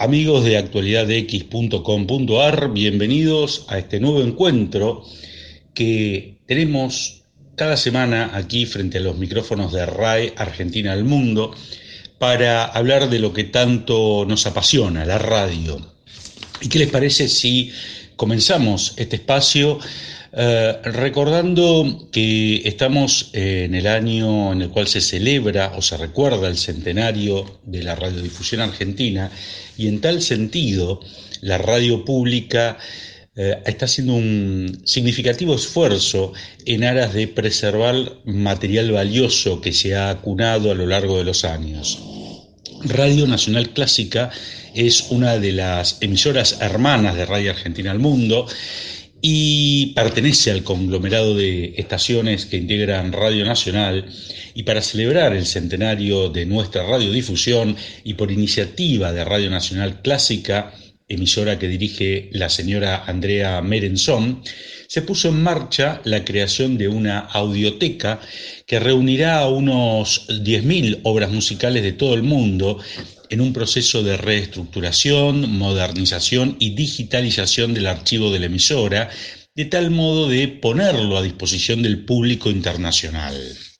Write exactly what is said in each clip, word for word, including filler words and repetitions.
Amigos de actualidad x punto com punto a r, bienvenidos a este nuevo encuentro que tenemos cada semana aquí frente a los micrófonos de RAE Argentina al Mundo para hablar de lo que tanto nos apasiona, la radio. ¿Y qué les parece si comenzamos este espacio eh, recordando que estamos en el año en el cual se celebra o se recuerda el centenario de la radiodifusión argentina, y en tal sentido la radio pública eh, está haciendo un significativo esfuerzo en aras de preservar material valioso que se ha acunado a lo largo de los años. Radio Nacional Clásica es una de las emisoras hermanas de Radio Argentina al Mundo y pertenece al conglomerado de estaciones que integran Radio Nacional, y para celebrar el centenario de nuestra radiodifusión y por iniciativa de Radio Nacional Clásica, emisora que dirige la señora Andrea Merenzón, se puso en marcha la creación de una audioteca que reunirá a unos diez mil obras musicales de todo el mundo en un proceso de reestructuración, modernización y digitalización del archivo de la emisora, de tal modo de ponerlo a disposición del público internacional.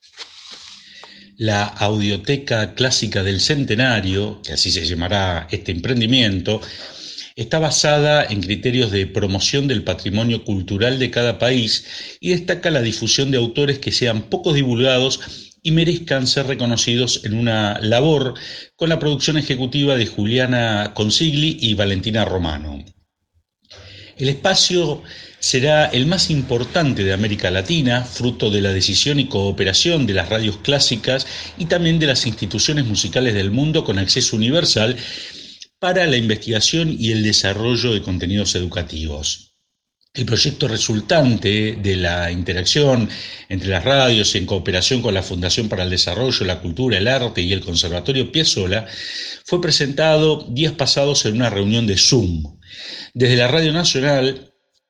La Audioteca Clásica del Centenario, que así se llamará este emprendimiento, está basada en criterios de promoción del patrimonio cultural de cada país y destaca la difusión de autores que sean poco divulgados y merezcan ser reconocidos en una labor con la producción ejecutiva de Juliana Consigli y Valentina Romano. El espacio será el más importante de América Latina, fruto de la decisión y cooperación de las radios clásicas y también de las instituciones musicales del mundo con acceso universal para la investigación y el desarrollo de contenidos educativos. El proyecto resultante de la interacción entre las radios en cooperación con la Fundación para el Desarrollo, la Cultura, el Arte y el Conservatorio Piazzolla fue presentado días pasados en una reunión de Zoom. Desde la Radio Nacional,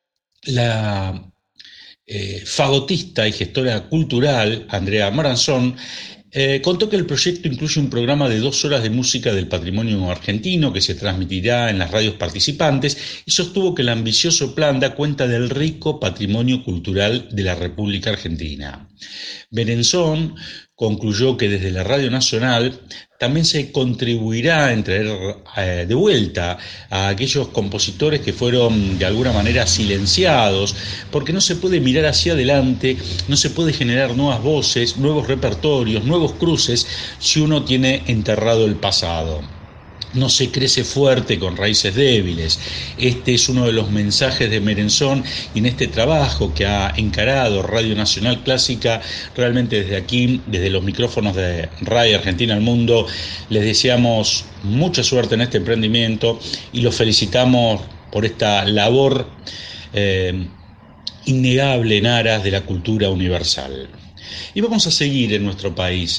la eh, fagotista y gestora cultural Andrea Merenzón Eh, contó que el proyecto incluye un programa de dos horas de música del patrimonio argentino que se transmitirá en las radios participantes, y sostuvo que el ambicioso plan da cuenta del rico patrimonio cultural de la República Argentina. Merenzón concluyó que desde la Radio Nacional también se contribuirá en traer eh, de vuelta a aquellos compositores que fueron de alguna manera silenciados, porque no se puede mirar hacia adelante, no se puede generar nuevas voces, nuevos repertorios, nuevos cruces si uno tiene enterrado el pasado. No se crece fuerte con raíces débiles. Este es uno de los mensajes de Merenzón, y en este trabajo que ha encarado Radio Nacional Clásica, realmente desde aquí, desde los micrófonos de Radio Argentina al Mundo, les deseamos mucha suerte en este emprendimiento y los felicitamos por esta labor eh, innegable en aras de la cultura universal. Y vamos a seguir en nuestro país.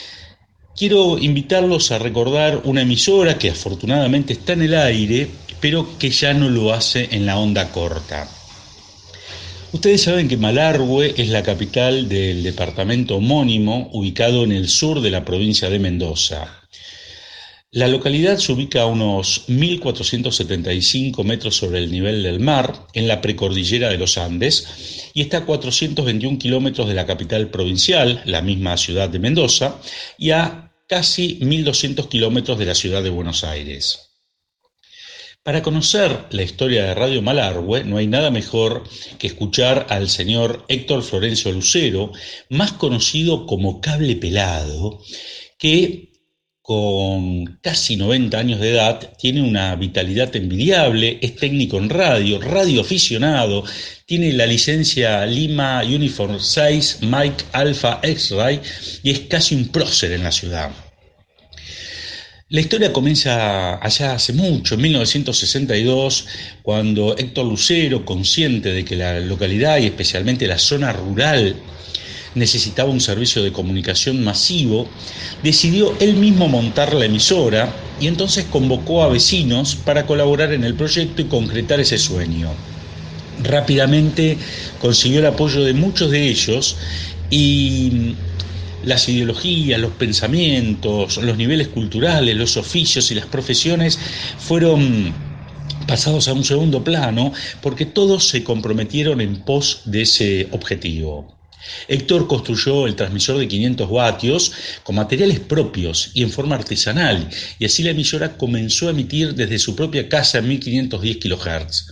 Quiero invitarlos a recordar una emisora que afortunadamente está en el aire, pero que ya no lo hace en la onda corta. Ustedes saben que Malargüe es la capital del departamento homónimo, ubicado en el sur de la provincia de Mendoza. La localidad se ubica a unos mil cuatrocientos setenta y cinco metros sobre el nivel del mar, en la precordillera de los Andes, y está a cuatrocientos veintiún kilómetros de la capital provincial, la misma ciudad de Mendoza, y a casi mil doscientos kilómetros de la ciudad de Buenos Aires. Para conocer la historia de Radio Malargüe, no hay nada mejor que escuchar al señor Héctor Florencio Lucero, más conocido como Cable Pelado, que con casi noventa años de edad tiene una vitalidad envidiable, es técnico en radio, radioaficionado, tiene la licencia Lima Uniform seis Mike Alpha X-Ray y es casi un prócer en la ciudad. La historia comienza allá hace mucho, en mil novecientos sesenta y dos, cuando Héctor Lucero, consciente de que la localidad y especialmente la zona rural necesitaba un servicio de comunicación masivo, decidió él mismo montar la emisora y entonces convocó a vecinos para colaborar en el proyecto y concretar ese sueño. Rápidamente consiguió el apoyo de muchos de ellos y Las ideologías, los pensamientos, los niveles culturales, los oficios y las profesiones fueron pasados a un segundo plano porque todos se comprometieron en pos de ese objetivo. Héctor construyó el transmisor de quinientos vatios con materiales propios y en forma artesanal, y así la emisora comenzó a emitir desde su propia casa en mil quinientos diez kilohertz.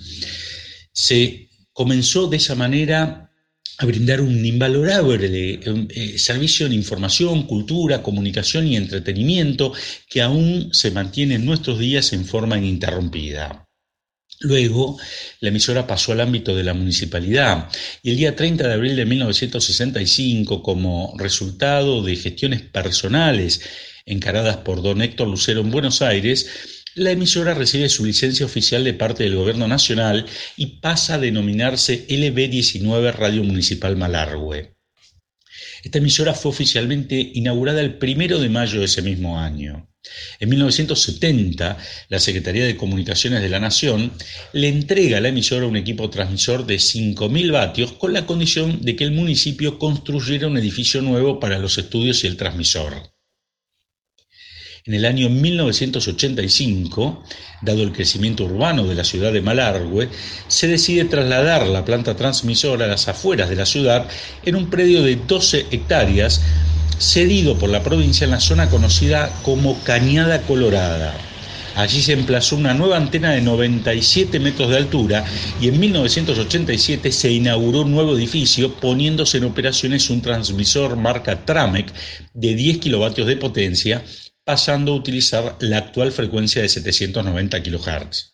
Se comenzó de esa manera a brindar un invalorable eh, servicio en información, cultura, comunicación y entretenimiento que aún se mantiene en nuestros días en forma ininterrumpida. Luego, la emisora pasó al ámbito de la municipalidad y el día treinta de abril de mil novecientos sesenta y cinco, como resultado de gestiones personales encaradas por don Héctor Lucero en Buenos Aires, la emisora recibe su licencia oficial de parte del Gobierno Nacional y pasa a denominarse L B diecinueve Radio Municipal Malargüe. Esta emisora fue oficialmente inaugurada el primero de mayo de ese mismo año. En mil novecientos setenta, la Secretaría de Comunicaciones de la Nación le entrega a la emisora un equipo transmisor de cinco mil vatios con la condición de que el municipio construyera un edificio nuevo para los estudios y el transmisor. En el año mil novecientos ochenta y cinco, dado el crecimiento urbano de la ciudad de Malargüe, se decide trasladar la planta transmisora a las afueras de la ciudad en un predio de doce hectáreas, cedido por la provincia en la zona conocida como Cañada Colorada. Allí se emplazó una nueva antena de noventa y siete metros de altura y en mil novecientos ochenta y siete se inauguró un nuevo edificio poniéndose en operaciones un transmisor marca Tramec de diez kilovatios de potencia, pasando a utilizar la actual frecuencia de setecientos noventa kilohertz.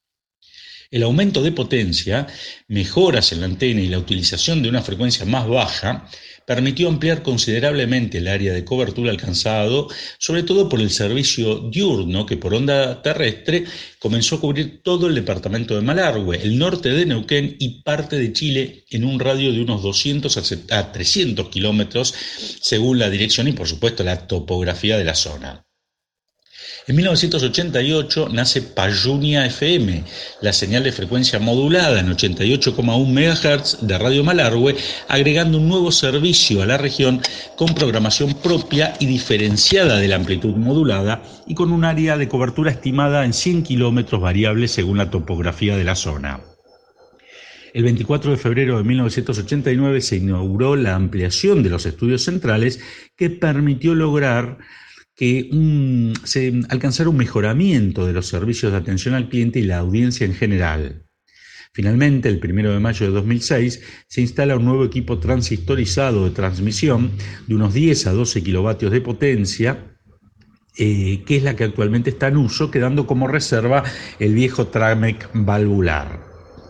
El aumento de potencia, mejoras en la antena y la utilización de una frecuencia más baja permitió ampliar considerablemente el área de cobertura alcanzado, sobre todo por el servicio diurno que por onda terrestre comenzó a cubrir todo el departamento de Malargüe, el norte de Neuquén y parte de Chile en un radio de unos doscientos a trescientos kilómetros según la dirección y por supuesto la topografía de la zona. En mil novecientos ochenta y ocho nace Payunia F M, la señal de frecuencia modulada en ochenta y ocho coma uno megahertz de Radio Malargüe, agregando un nuevo servicio a la región con programación propia y diferenciada de la amplitud modulada y con un área de cobertura estimada en cien kilómetros variables según la topografía de la zona. El veinticuatro de febrero de mil novecientos ochenta y nueve se inauguró la ampliación de los estudios centrales que permitió lograr que un, se alcanzara un mejoramiento de los servicios de atención al cliente y la audiencia en general. Finalmente, el primero de mayo de dos mil seis, se instala un nuevo equipo transistorizado de transmisión de unos diez a doce kilovatios de potencia, eh, que es la que actualmente está en uso, quedando como reserva el viejo Tramec valvular.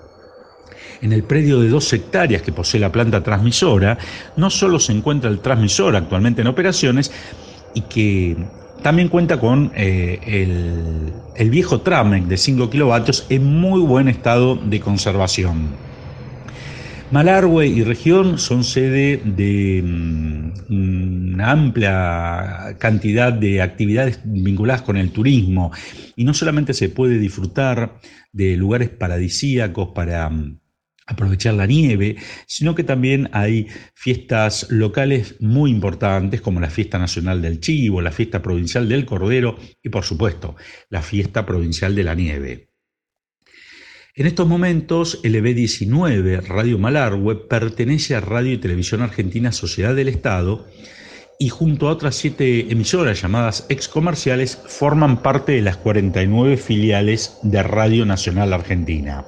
En el predio de dos hectáreas que posee la planta transmisora, no solo se encuentra el transmisor actualmente en operaciones, y que también cuenta con eh, el, el viejo Tramec de cinco kilovatios en muy buen estado de conservación. Malargüe y región son sede de um, una amplia cantidad de actividades vinculadas con el turismo y no solamente se puede disfrutar de lugares paradisíacos para um, aprovechar la nieve, sino que también hay fiestas locales muy importantes como la Fiesta Nacional del Chivo, la Fiesta Provincial del Cordero y, por supuesto, la Fiesta Provincial de la Nieve. En estos momentos, L B diecinueve, Radio Malargüe, pertenece a Radio y Televisión Argentina Sociedad del Estado y junto a otras siete emisoras llamadas excomerciales forman parte de las cuarenta y nueve filiales de Radio Nacional Argentina.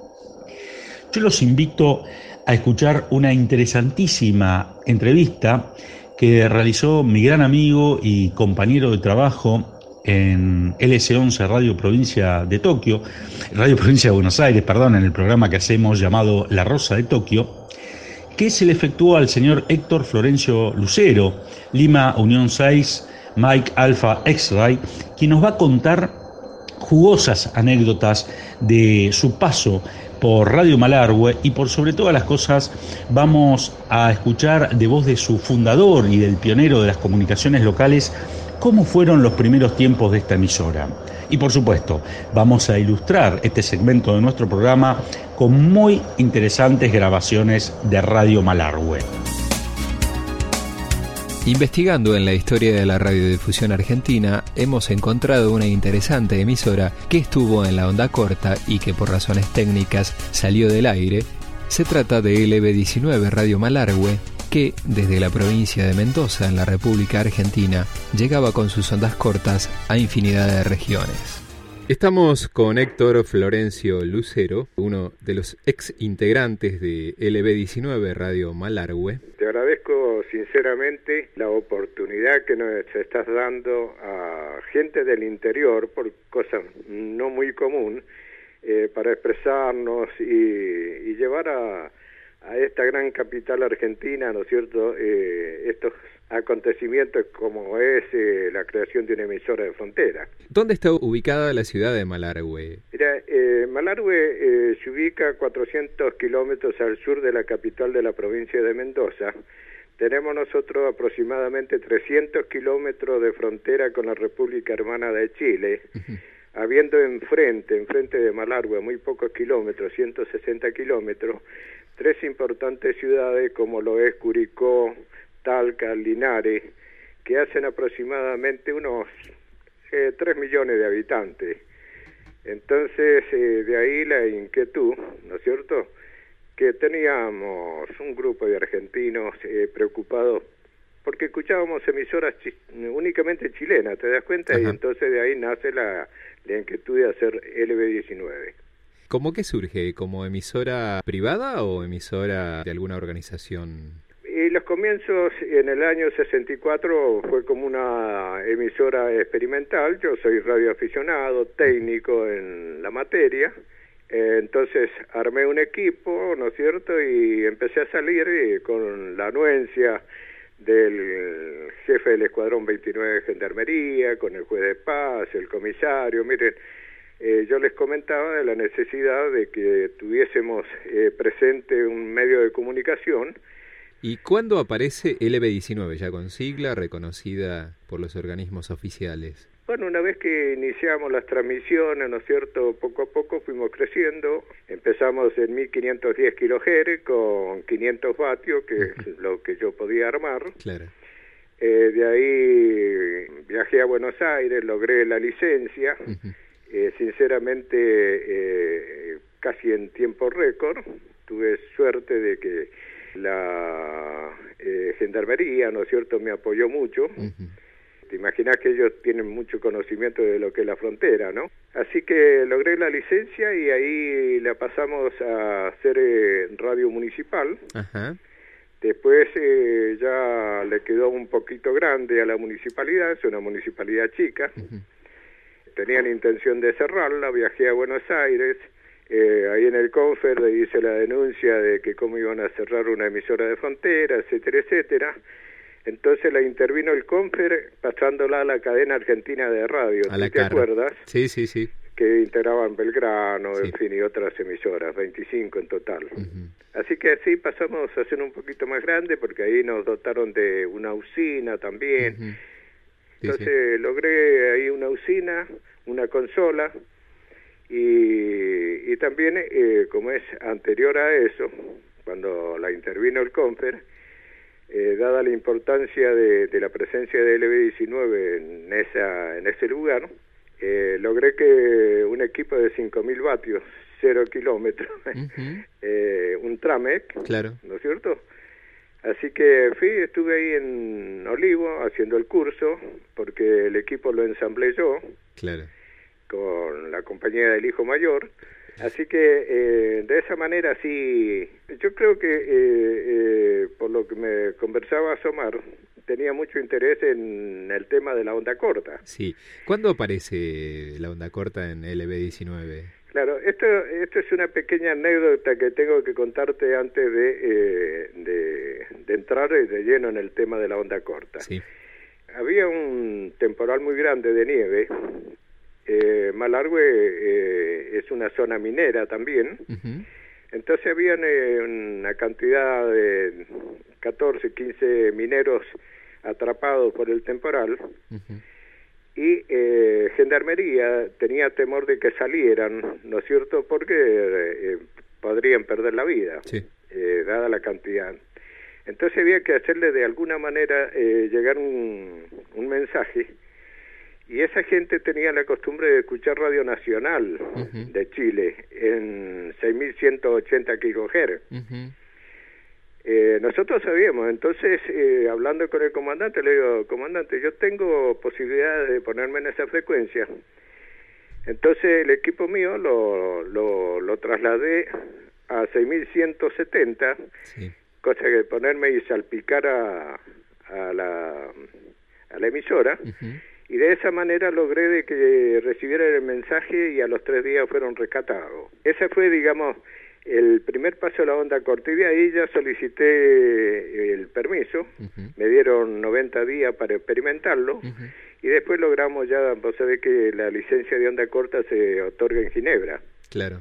Yo los invito a escuchar una interesantísima entrevista que realizó mi gran amigo y compañero de trabajo en L S once Radio Provincia de Tokio, Radio Provincia de Buenos Aires, perdón, en el programa que hacemos llamado La Rosa de Tokio, que se le efectuó al señor Héctor Florencio Lucero, Lima Unión seis, Mike Alpha X-Ray, quien nos va a contar jugosas anécdotas de su paso por Radio Malargüe y por sobre todas las cosas vamos a escuchar de voz de su fundador y del pionero de las comunicaciones locales cómo fueron los primeros tiempos de esta emisora. Y por supuesto, vamos a ilustrar este segmento de nuestro programa con muy interesantes grabaciones de Radio Malargüe. Investigando en la historia de la radiodifusión argentina, hemos encontrado una interesante emisora que estuvo en la onda corta y que por razones técnicas salió del aire. Se trata de L B diecinueve Radio Malargüe, que desde la provincia de Mendoza, en la República Argentina, llegaba con sus ondas cortas a infinidad de regiones. Estamos con Héctor Florencio Lucero, uno de los ex integrantes de L B diecinueve Radio Malargüe. Te agradezco sinceramente la oportunidad que nos estás dando a gente del interior, por cosas no muy común, eh, para expresarnos y, y llevar a, a esta gran capital argentina, ¿no es cierto?, eh, estos acontecimientos como es eh, la creación de una emisora de frontera. ¿Dónde está ubicada la ciudad de Malargüe? Mira, eh, Malargüe eh, se ubica a cuatrocientos kilómetros al sur de la capital de la provincia de Mendoza. Tenemos nosotros aproximadamente trescientos kilómetros de frontera con la República Hermana de Chile, uh-huh. habiendo enfrente, enfrente de Malargüe, muy pocos kilómetros, ciento sesenta kilómetros, tres importantes ciudades como lo es Curicó, Talca, Linares, que hacen aproximadamente unos eh, tres millones de habitantes. Entonces, eh, de ahí la inquietud, ¿no es cierto?, que teníamos un grupo de argentinos eh, preocupados porque escuchábamos emisoras chi- únicamente chilenas, ¿te das cuenta? Ajá. Y entonces de ahí nace la, la inquietud de hacer L B diecinueve. ¿Cómo que surge? ¿Como emisora privada o emisora de alguna organización? Y los comienzos en el año sesenta y cuatro fue como una emisora experimental. Yo soy radioaficionado, técnico en la materia. Eh, entonces armé un equipo, ¿no es cierto? Y empecé a salir eh, con la anuencia del jefe del Escuadrón veintinueve de Gendarmería, con el juez de paz, el comisario. Miren, eh, yo les comentaba de la necesidad de que tuviésemos eh, presente un medio de comunicación. ¿Y cuándo aparece L B diecinueve, ya con sigla reconocida por los organismos oficiales? Bueno, una vez que iniciamos las transmisiones, ¿no es cierto?, poco a poco fuimos creciendo. Empezamos en mil quinientos diez kilohertz con quinientos vatios, que uh-huh. es lo que yo podía armar. Claro. Eh, de ahí viajé a Buenos Aires, logré la licencia. Uh-huh. Eh, sinceramente, eh, casi en tiempo récord. Tuve suerte de que la eh, Gendarmería, ¿no es cierto?, me apoyó mucho. Uh-huh. Te imaginas que ellos tienen mucho conocimiento de lo que es la frontera, ¿no? Así que logré la licencia y ahí la pasamos a hacer eh, radio municipal. Ajá. Después eh, ya le quedó un poquito grande a la municipalidad, es una municipalidad chica. Uh-huh. Tenían intención de cerrarla, viajé a Buenos Aires. Eh, ahí en el Confer le hice la denuncia de que cómo iban a cerrar una emisora de frontera, etcétera, etcétera. Entonces la intervino el Confer pasándola a la cadena argentina de radio, ¿te, ¿te acuerdas? Sí, sí, sí. Que integraban Belgrano, sí. En fin, y otras emisoras, veinticinco en total. Uh-huh. Así que así pasamos a ser un poquito más grande, porque ahí nos dotaron de una usina también. Uh-huh. Sí, Entonces sí. logré ahí una usina, una consola, y, y también, eh, como es anterior a eso, cuando la intervino el Confer, Eh, dada la importancia de, de la presencia de L B diecinueve en, esa, en ese lugar, eh, logré que un equipo de cinco mil vatios, cero kilómetros, uh-huh. eh, un Tramec, claro. ¿no es cierto? Así que fui, estuve ahí en Olivo haciendo el curso, porque el equipo lo ensamblé yo, claro. con la compañía del hijo mayor. Así que eh, de esa manera sí, yo creo que eh, eh, por lo que me conversaba Somar, tenía mucho interés en el tema de la onda corta. Sí. ¿Cuándo aparece la onda corta en L B diecinueve? Claro, esto esto es una pequeña anécdota que tengo que contarte antes de, eh, de, de entrar de lleno en el tema de la onda corta. Sí. Había un temporal muy grande de nieve. Eh, Malargüe eh, es una zona minera también, uh-huh. Entonces habían eh, una cantidad de catorce, quince mineros atrapados por el temporal, uh-huh. y eh, Gendarmería tenía temor de que salieran, ¿no es cierto?, porque eh, podrían perder la vida, sí. eh, dada la cantidad. Entonces había que hacerle de alguna manera eh, llegar un, un mensaje, y esa gente tenía la costumbre de escuchar Radio Nacional uh-huh. de Chile en seis mil ciento ochenta kilohertz. Uh-huh. Eh, nosotros sabíamos, entonces eh, hablando con el comandante, le digo, comandante, yo tengo posibilidades de ponerme en esa frecuencia. Entonces el equipo mío lo, lo, lo trasladé a seis mil ciento setenta, sí. cosa que ponerme y salpicar a, a, la, a la emisora, uh-huh. y de esa manera logré de que recibieran el mensaje y a los tres días fueron rescatados. Ese fue, digamos, el primer paso de la onda corta, y de ahí ya solicité el permiso, uh-huh. me dieron noventa días para experimentarlo, uh-huh. y después logramos ya, vos sabés que la licencia de onda corta se otorga en Ginebra. Claro.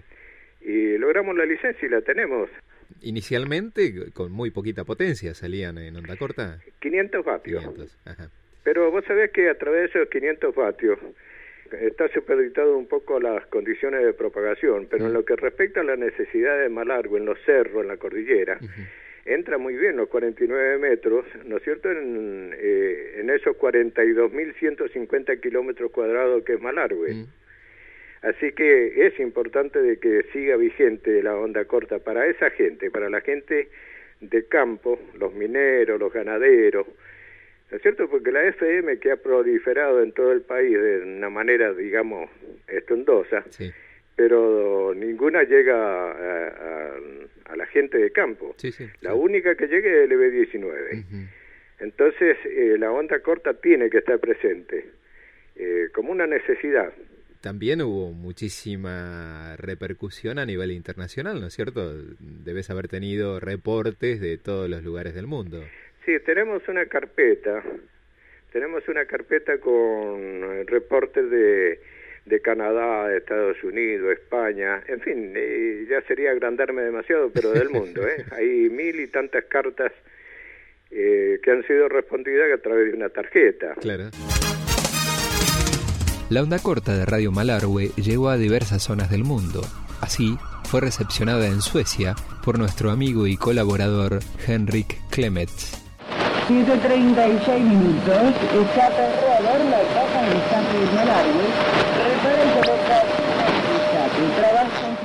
Y logramos la licencia y la tenemos. Inicialmente con muy poquita potencia salían en onda corta. quinientos vatios. quinientos, ajá. Pero vos sabés que a través de esos quinientos vatios está supeditado un poco a las condiciones de propagación, pero uh-huh. en lo que respecta a la necesidad de Malargüe, en los cerros, en la cordillera, uh-huh. entra muy bien los cuarenta y nueve metros, ¿no es cierto?, en, eh, en esos cuarenta y dos mil ciento cincuenta kilómetros cuadrados que es Malargüe. Uh-huh. Así que es importante de que siga vigente la onda corta para esa gente, para la gente de campo, los mineros, los ganaderos, ¿no es cierto? Porque la F M, que ha proliferado en todo el país de una manera, digamos, estruendosa, sí. pero ninguna llega a, a, a la gente de campo. Sí, sí, la sí. única que llegue es el E B diecinueve. Uh-huh. Entonces, eh, la onda corta tiene que estar presente, eh, como una necesidad. También hubo muchísima repercusión a nivel internacional, ¿no es cierto? Debes haber tenido reportes de todos los lugares del mundo. Sí, tenemos una carpeta, tenemos una carpeta con reportes de, de Canadá, de Estados Unidos, España, en fin, eh, ya sería agrandarme demasiado, pero del mundo, ¿eh? Hay mil y tantas cartas eh, que han sido respondidas a través de una tarjeta. Claro. La onda corta de Radio Malargüe llegó a diversas zonas del mundo. Así, fue recepcionada en Suecia por nuestro amigo y colaborador Henrik Clemets. siete treinta y seis minutos, escape Robert, la etapa del escape de Malargüe, repara y coloca el escape, trabaja.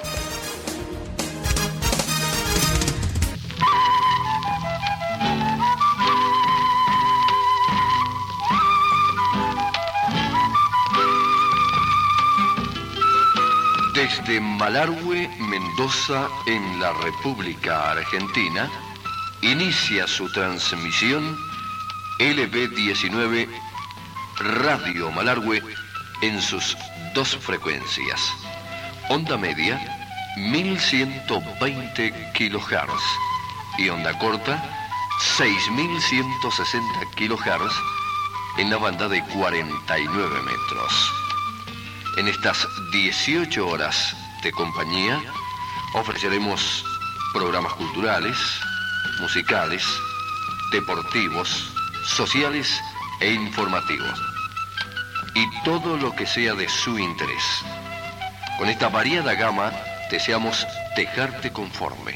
Desde Malargüe, Mendoza, en la República Argentina, inicia su transmisión L B diecinueve Radio Malargüe en sus dos frecuencias. Onda media, mil ciento veinte kilohertz, y onda corta, seis mil ciento sesenta kilohertz en la banda de cuarenta y nueve metros. En estas dieciocho horas de compañía ofreceremos programas culturales, musicales, deportivos, sociales e informativos, y todo lo que sea de su interés. Con esta variada gama deseamos dejarte conforme.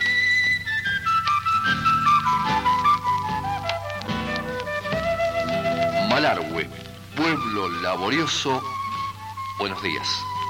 Malargüe, pueblo laborioso, buenos días.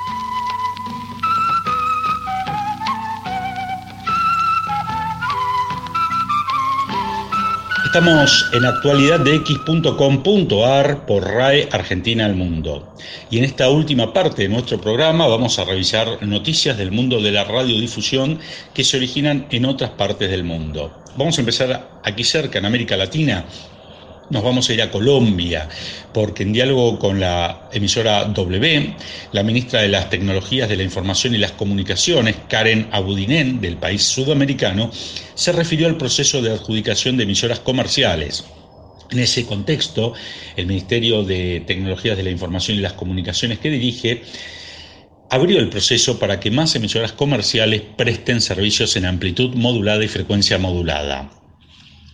Estamos en actualidad de x punto com punto a r por R A E Argentina al Mundo. Y en esta última parte de nuestro programa vamos a revisar noticias del mundo de la radiodifusión que se originan en otras partes del mundo. Vamos a empezar aquí cerca, en América Latina. Nos vamos a ir a Colombia, porque en diálogo con la emisora W, la ministra de las Tecnologías de la Información y las Comunicaciones, Karen Abudinen, del país sudamericano, se refirió al proceso de adjudicación de emisoras comerciales. En ese contexto, el Ministerio de Tecnologías de la Información y las Comunicaciones que dirige abrió el proceso para que más emisoras comerciales presten servicios en amplitud modulada y frecuencia modulada.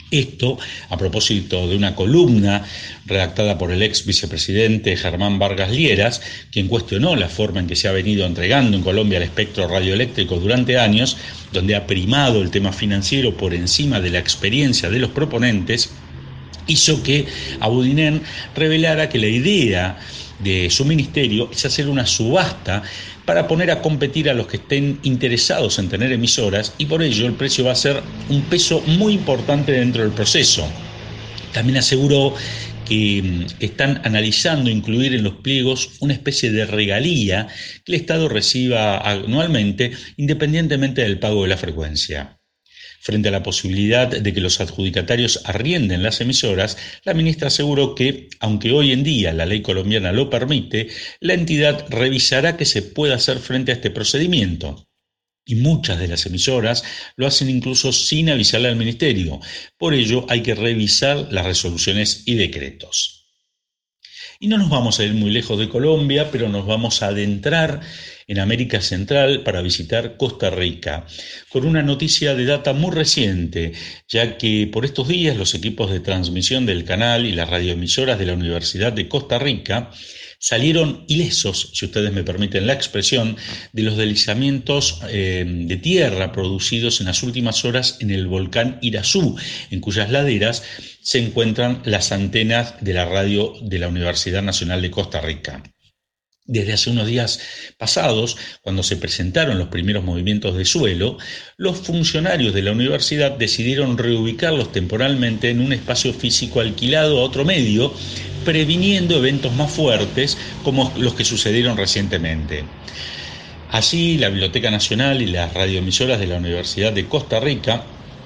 Esto a propósito de una columna redactada por el ex vicepresidente Germán Vargas Lieras, quien cuestionó la forma en que se ha venido entregando en Colombia el espectro radioeléctrico durante años, donde ha primado el tema financiero por encima de la experiencia de los proponentes, hizo que Abudinen revelara que la idea de su ministerio es hacer una subasta para poner a competir a los que estén interesados en tener emisoras, y por ello el precio va a ser un peso muy importante dentro del proceso. También aseguró que están analizando incluir en los pliegos una especie de regalía que el Estado reciba anualmente independientemente del pago de la frecuencia. Frente a la posibilidad de que los adjudicatarios arrienden las emisoras, la ministra aseguró que, aunque hoy en día la ley colombiana lo permite, la entidad revisará qué se puede hacer frente a este procedimiento. Y muchas de las emisoras lo hacen incluso sin avisarle al ministerio. Por ello hay que revisar las resoluciones y decretos. Y no nos vamos a ir muy lejos de Colombia, pero nos vamos a adentrar en América Central para visitar Costa Rica, con una noticia de data muy reciente, ya que por estos días los equipos de transmisión del canal y las radioemisoras de la Universidad de Costa Rica salieron ilesos, si ustedes me permiten la expresión, de los deslizamientos eh, de tierra producidos en las últimas horas en el volcán Irazú, en cuyas laderas se encuentran las antenas de la radio de la Universidad Nacional de Costa Rica. Desde hace unos días pasados, cuando se presentaron los primeros movimientos de suelo, los funcionarios de la universidad decidieron reubicarlos temporalmente en un espacio físico alquilado a otro medio, previniendo eventos más fuertes como los que sucedieron recientemente. Así, la Biblioteca Nacional y las radioemisoras de la Universidad de Costa Rica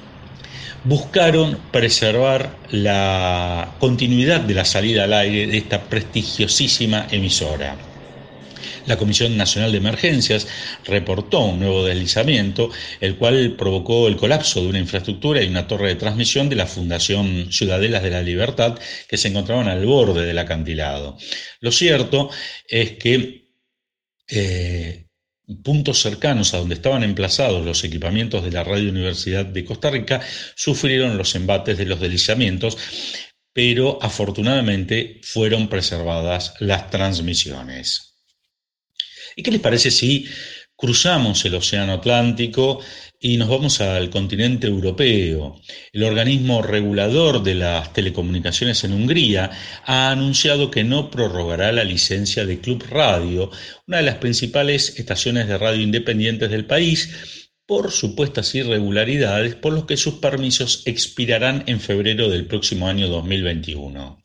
buscaron preservar la continuidad de la salida al aire de esta prestigiosísima emisora. La Comisión Nacional de Emergencias reportó un nuevo deslizamiento, el cual provocó el colapso de una infraestructura y una torre de transmisión de la Fundación Ciudadelas de la Libertad, que se encontraban al borde del acantilado. Lo cierto es que eh, puntos cercanos a donde estaban emplazados los equipamientos de la Radio Universidad de Costa Rica sufrieron los embates de los deslizamientos, pero afortunadamente fueron preservadas las transmisiones. ¿Y qué les parece si cruzamos el Océano Atlántico y nos vamos al continente europeo? El organismo regulador de las telecomunicaciones en Hungría ha anunciado que no prorrogará la licencia de Club Radio, una de las principales estaciones de radio independientes del país, por supuestas irregularidades, por lo que sus permisos expirarán en febrero del próximo año dos mil veintiuno.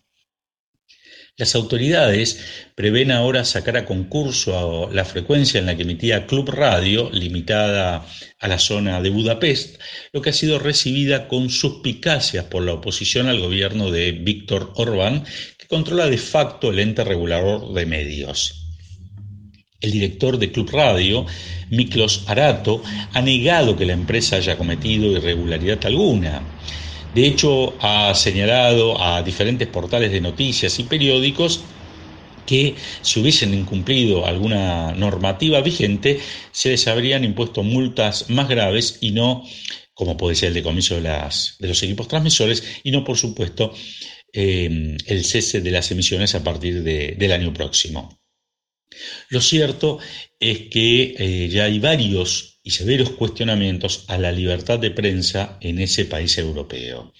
Las autoridades prevén ahora sacar a concurso la frecuencia en la que emitía Club Radio, limitada a la zona de Budapest, lo que ha sido recibida con suspicacias por la oposición al gobierno de Viktor Orbán, que controla de facto el ente regulador de medios. El director de Club Radio, Miklos Arato, ha negado que la empresa haya cometido irregularidad alguna. De hecho, ha señalado a diferentes portales de noticias y periódicos que si hubiesen incumplido alguna normativa vigente, se les habrían impuesto multas más graves y no, como puede ser el decomiso de, las, de los equipos transmisores, y no, por supuesto, eh, el cese de las emisiones a partir de, del año próximo. Lo cierto es que eh, ya hay varios y severos cuestionamientos a la libertad de prensa en ese país europeo.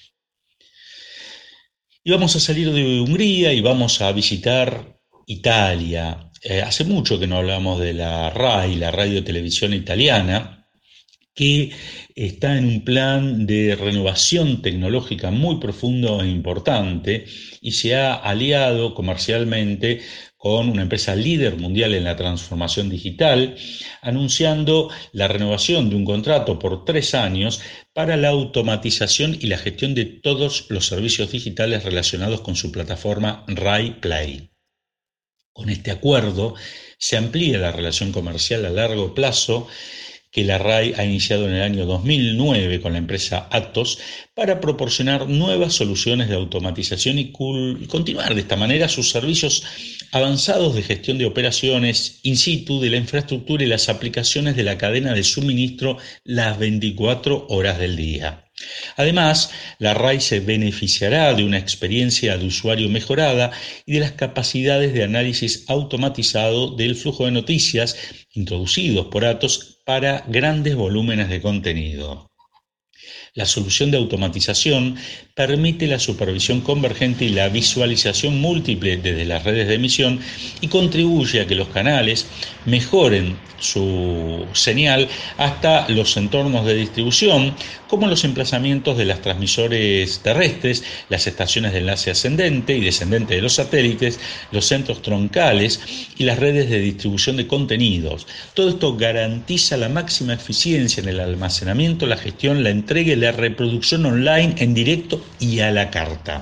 Y vamos a salir de Hungría y vamos a visitar Italia. Eh, hace mucho que no hablamos de la RAI, la Radio Televisión Italiana, que está en un plan de renovación tecnológica muy profundo e importante y se ha aliado comercialmente con una empresa líder mundial en la transformación digital, anunciando la renovación de un contrato por tres años para la automatización y la gestión de todos los servicios digitales relacionados con su plataforma RAI Play. Con este acuerdo se amplía la relación comercial a largo plazo que la RAI ha iniciado en el año dos mil nueve con la empresa Atos para proporcionar nuevas soluciones de automatización y continuar de esta manera sus servicios avanzados de gestión de operaciones in situ de la infraestructura y las aplicaciones de la cadena de suministro las veinticuatro horas del día. Además, la RAI se beneficiará de una experiencia de usuario mejorada y de las capacidades de análisis automatizado del flujo de noticias introducidos por Atos para grandes volúmenes de contenido. La solución de automatización permite la supervisión convergente y la visualización múltiple desde las redes de emisión y contribuye a que los canales mejoren su señal hasta los entornos de distribución, como los emplazamientos de los transmisores terrestres, las estaciones de enlace ascendente y descendente de los satélites, los centros troncales y las redes de distribución de contenidos. Todo esto garantiza la máxima eficiencia en el almacenamiento, la gestión, la entrega y la reproducción online en directo y a la carta.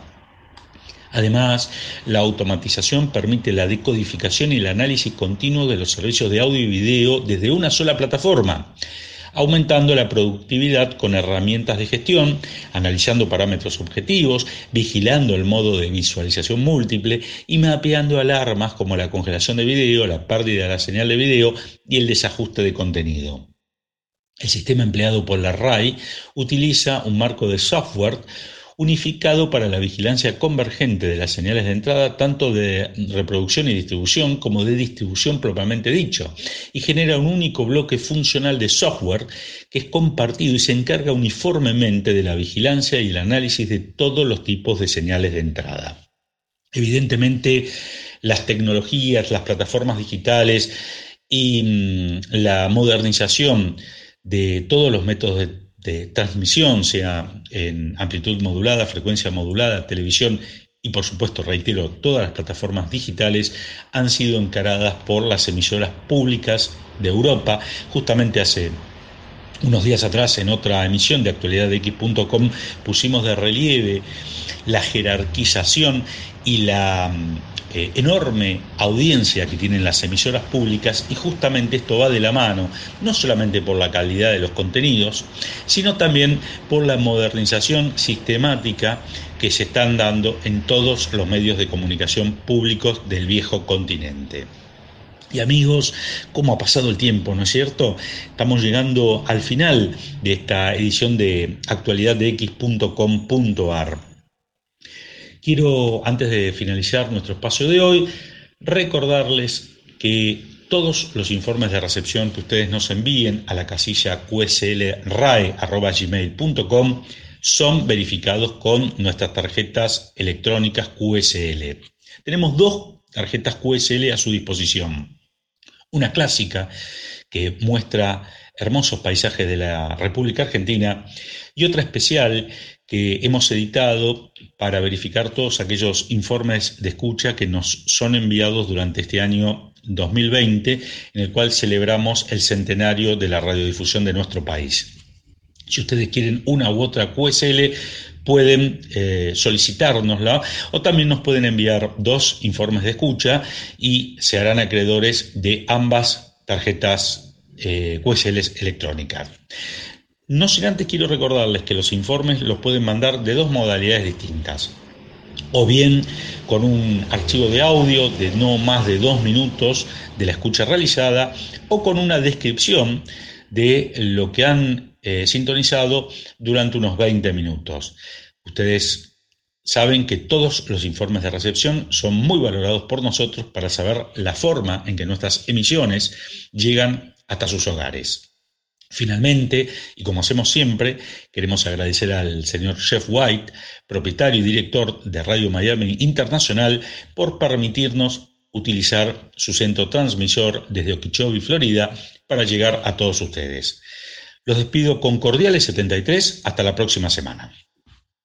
Además, la automatización permite la decodificación y el análisis continuo de los servicios de audio y video desde una sola plataforma, aumentando la productividad con herramientas de gestión, analizando parámetros objetivos, vigilando el modo de visualización múltiple y mapeando alarmas como la congelación de video, la pérdida de la señal de video y el desajuste de contenido. El sistema empleado por la RAI utiliza un marco de software unificado para la vigilancia convergente de las señales de entrada, tanto de reproducción y distribución como de distribución propiamente dicho, y genera un único bloque funcional de software que es compartido y se encarga uniformemente de la vigilancia y el análisis de todos los tipos de señales de entrada. Evidentemente, las tecnologías, las plataformas digitales y mmm, la modernización de todos los métodos de de transmisión, sea en amplitud modulada, frecuencia modulada, televisión y por supuesto, reitero, todas las plataformas digitales han sido encaradas por las emisoras públicas de Europa. Justamente hace unos días atrás, en otra emisión de actualidad de equis punto com, pusimos de relieve la jerarquización y la eh, enorme audiencia que tienen las emisoras públicas, y justamente esto va de la mano, no solamente por la calidad de los contenidos, sino también por la modernización sistemática que se están dando en todos los medios de comunicación públicos del viejo continente. Y amigos, ¿cómo ha pasado el tiempo, no es cierto? Estamos llegando al final de esta edición de actualidad de equis punto com punto ar. Quiero, antes de finalizar nuestro espacio de hoy, recordarles que todos los informes de recepción que ustedes nos envíen a la casilla cu ese ele rae arroba gmail punto com son verificados con nuestras tarjetas electrónicas cu ese ele. Tenemos dos tarjetas cu ese ele a su disposición. Una clásica que muestra hermosos paisajes de la República Argentina y otra especial que hemos editado para verificar todos aquellos informes de escucha que nos son enviados durante este año dos mil veinte, en el cual celebramos el centenario de la radiodifusión de nuestro país. Si ustedes quieren una u otra cu ese ele, pueden eh, solicitárnosla, o también nos pueden enviar dos informes de escucha y se harán acreedores de ambas tarjetas eh, cu ese ele electrónicas. No sin antes quiero recordarles que los informes los pueden mandar de dos modalidades distintas, o bien con un archivo de audio de no más de dos minutos de la escucha realizada, o con una descripción de lo que han eh, sintonizado durante unos veinte minutos. Ustedes saben que todos los informes de recepción son muy valorados por nosotros para saber la forma en que nuestras emisiones llegan hasta sus hogares. Finalmente, y como hacemos siempre, queremos agradecer al señor Jeff White, propietario y director de Radio Miami Internacional, por permitirnos utilizar su centro transmisor desde Okeechobee, Florida, para llegar a todos ustedes. Los despido con cordiales setenta y tres, hasta la próxima semana.